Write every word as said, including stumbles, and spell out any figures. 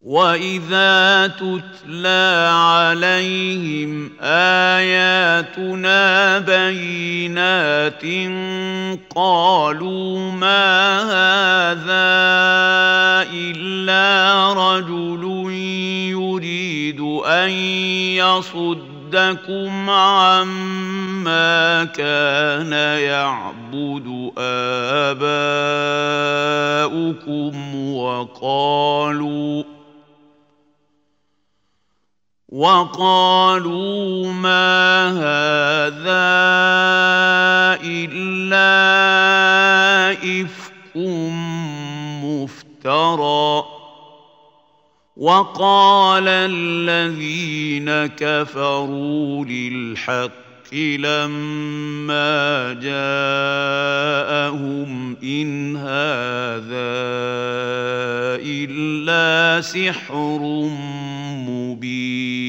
وَإِذَا تُتْلَىٰ عَلَيْهِمْ آيَاتُنَا بَيِّنَاتٍ قَالُوا مَا هَٰذَا إِلَّا رَجُلٌ يُرِيدُ أَن يَصُدَّكُمْ عَمَّا كَانَ يَعْبُدُ آبَاؤُكُمْ وَقَالُوا وَقَالُوا مَا هَٰذَا إِلَّا إِفْكٌ مُّفْتَرًى وَقَالَ الَّذِينَ كَفَرُوا لِلْحَقِّ لَمَّا جَاءَهُمْ إِنْ هَٰذَا إِلَّا سِحْرٌ مُّبِينٌ